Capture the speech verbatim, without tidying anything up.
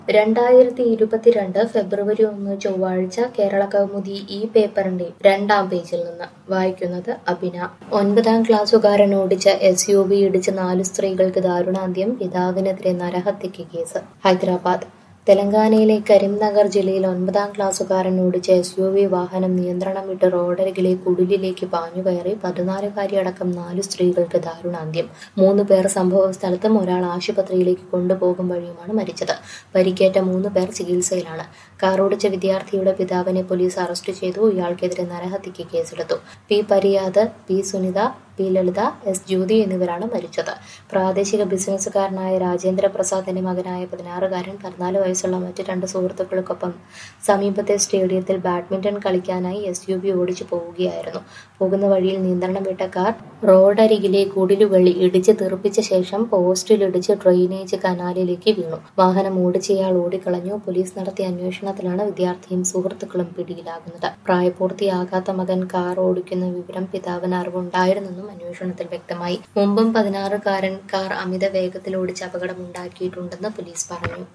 രണ്ടായിരത്തി ഇരുപത്തിരണ്ട് ഫെബ്രുവരി ഒന്ന് ചൊവ്വാഴ്ച കേരള കൗമുദി ഈ പേപ്പറിന്റെ രണ്ടാം പേജിൽ നിന്ന് വായിക്കുന്നത് അഭിന. ഒൻപതാം ക്ലാസ്സുകാരൻ ഓടിച്ച എസ് യു വി ഇടിച്ച് നാലു സ്ത്രീകൾക്ക് ദാരുണാന്ത്യം, പിതാവിനെതിരെ നരഹത്യക്ക് കേസ്. ഹൈദരാബാദ് തെലങ്കാനയിലെ കരിംനഗർ ജില്ലയിൽ ഒൻപതാം ക്ലാസ്സുകാരൻ ഓടിച്ച എസ് യു വി വാഹനം നിയന്ത്രണം വിട്ട് റോഡരികിലെ കുടിലിലേക്ക് പാഞ്ഞുകയറി പതിനാലുകാരിയടക്കം നാലു സ്ത്രീകൾക്ക് ദാരുണാന്ത്യം. മൂന്ന് പേർ സംഭവ സ്ഥലത്തും ഒരാൾ ആശുപത്രിയിലേക്ക് കൊണ്ടുപോകും വഴിയുമാണ് മരിച്ചത്. പരിക്കേറ്റ മൂന്ന് പേർ ചികിത്സയിലാണ്. കാർ ഓടിച്ച വിദ്യാർത്ഥിയുടെ പിതാവിനെ പോലീസ് അറസ്റ്റ് ചെയ്തു. ഇയാൾക്കെതിരെ നരഹത്യക്ക് കേസെടുത്തു. P Pariyad, P Sunitha, P Lalitha, S Jyothi എന്നിവരാണ് മരിച്ചത്. പ്രാദേശിക ബിസിനസ്സുകാരനായ രാജേന്ദ്ര പ്രസാദിന്റെ മകനായ പതിനാറുകാരൻ പതിനാല് വയസ്സുള്ള മറ്റ് രണ്ട് സുഹൃത്തുക്കൾക്കൊപ്പം സമീപത്തെ സ്റ്റേഡിയത്തിൽ ബാഡ്മിന്റൺ കളിക്കാനായി എസ് യു വി ഓടിച്ചു പോവുകയായിരുന്നു. പോകുന്ന വഴിയിൽ നിയന്ത്രണം വിട്ട കാർ റോഡരികിലെ കുടിലുകൾ ഇടിച്ച് തെറിപ്പിച്ച ശേഷം പോസ്റ്റിലിടിച്ച് ഡ്രെയിനേജ് കനാലിലേക്ക് വീണു. വാഹനം ഓടിച്ചയാൾ ഓടിക്കളഞ്ഞു. പോലീസ് നടത്തിയ അന്വേഷണത്തിലാണ് വിദ്യാർത്ഥിയും സുഹൃത്തുക്കളും പിടിയിലാകുന്നത്. പ്രായപൂർത്തിയാകാത്ത മകൻ കാർ ഓടിക്കുന്ന വിവരം പിതാവിന് അറിവുണ്ടായിരുന്നെന്നും അന്വേഷണത്തിൽ വ്യക്തമായി. മുമ്പും പതിനാറുകാരൻ കാർ അമിത വേഗത്തിൽ ഓടിച്ച് അപകടമുണ്ടാക്കിയിട്ടുണ്ടെന്ന് പോലീസ് പറഞ്ഞു.